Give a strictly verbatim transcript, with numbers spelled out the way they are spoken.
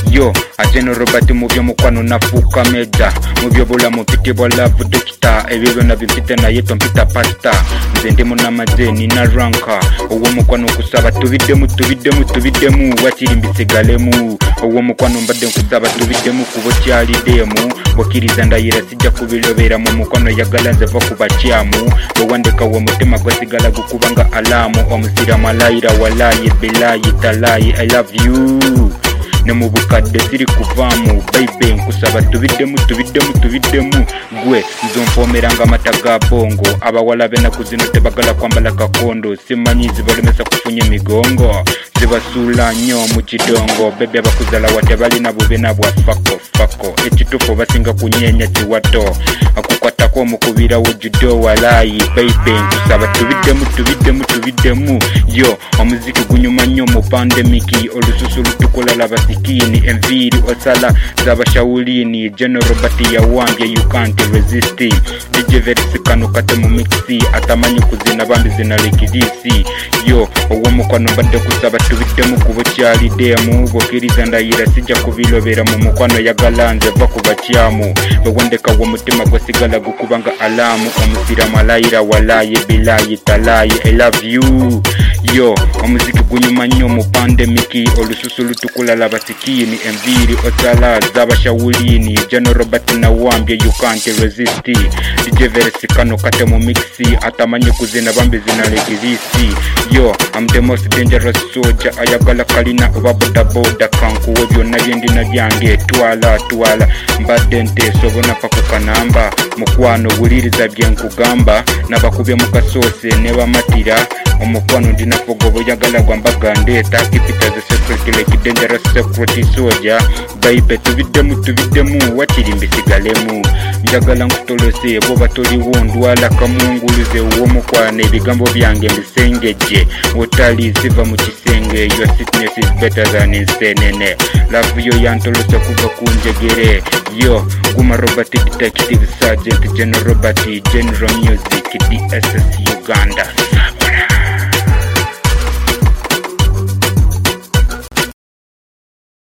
yo Ageno Robert mubyo mukwano nafuka meja mubyo bula mupite bola doctor ebyo na bifite na yeto mpita pasta nze ndimo namajeni na ranka owo mukwano kusaba tubide mu tubide mu tubide mu wakiri mbisigalemu owo mukwano mbadde kusaba tubide mu kubo cyali demu bokiriza ndayira sijja kubilobera mu mukwano yagalanze va kubacyamu bwandeka wo mutima gwasigala gukubanga alamu omusira malayira walayi bilayi talayi I love you nemubukadde siri kuvamu baby nkusaba tubidemu tubidemu tubidemu gwe nzompomeranga mataga bongo abawala bena kuzino tebagala kwambala kakondo simanyizi balemesa kufunye migongo zibasula nyo mu kidongo bebe abakuzala wate bali nabo bena bwa fako fako ekitufu basinga kunyenya kiwato akukwatako mukubira wujudo walayi baby nkusaba tubidemu tubidemu tubidemu yo omuziki gunyuma nyo mu pandemiki olususu lutukola labasikini enviri osala zabashaulini Ageno Robert yawambye you can't resist D J Verse kanu kate mu mixi atamanyi kuzina bambi zina lekidisi yo owo mukwano mbadde kusaba tubidemu kubo cyali demu bokiriza ndayira sijja kubilobera mu mukwano yagalanze va kubacyamu bwandeka wo mutima gwasigala gukubanga alamu omusira malayira walayi bilayi talayi I love you yo omuziki gunyuma nyo mu pandemiki olususu lutukula labasikini enviri osala zabashawulini Ageno Robert nawambye you can't resist D J Verse kano kate mu mixi atamanye kuzina bambi zina lekizisi yo I'm the most dangerous soldier ayagala kalina oba boda boda kanku webyo nabyendi nabyange twala twala mbadde nte sobona pakukanamba mukwano buliriza byenkugamba nabakubye mukasose ne bamatira omukwano ndina fogobo yagala gwambaga ndeta kipita the secret like dangerous secret soldier baby tubidemu tubidemu wakiri mbisigalemu njagala nkutolose bo batoli wondwala kamunguluze uwo mukwane ebigambo byange mbisengeje otali siva mu kisenge your sickness is better than insanene love yo yantolose kuva kunjegere yo Guma Robert Detective Sergeant Ageno Robert General Music D S S Uganda.